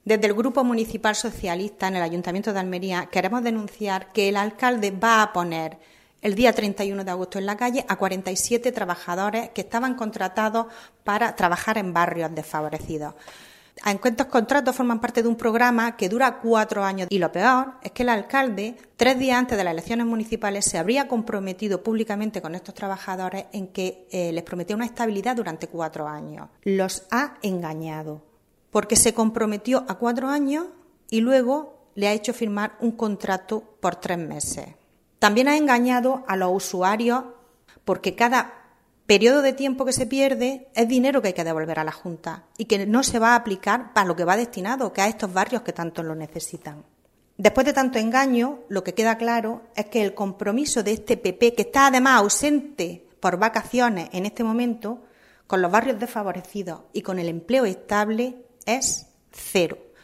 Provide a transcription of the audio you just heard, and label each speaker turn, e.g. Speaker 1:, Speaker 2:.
Speaker 1: Desde el Grupo Municipal Socialista en el Ayuntamiento de Almería queremos denunciar que el alcalde va a poner el día 31 de agosto en la calle a 47 trabajadores que estaban contratados para trabajar en barrios desfavorecidos. Estos contratos forman parte de un programa que dura 4 años y lo peor es que el alcalde, 3 días antes de las elecciones municipales, se habría comprometido públicamente con estos trabajadores en que les prometía una estabilidad durante 4 años. Los ha engañado porque se comprometió a 4 años y luego le ha hecho firmar un contrato por 3 meses. También ha engañado a los usuarios porque cada periodo de tiempo que se pierde es dinero que hay que devolver a la Junta y que no se va a aplicar para lo que va destinado, que a estos barrios que tanto lo necesitan. Después de tanto engaño, lo que queda claro es que el compromiso de este PP, que está además ausente por vacaciones en este momento, con los barrios desfavorecidos y con el empleo estable, es cero.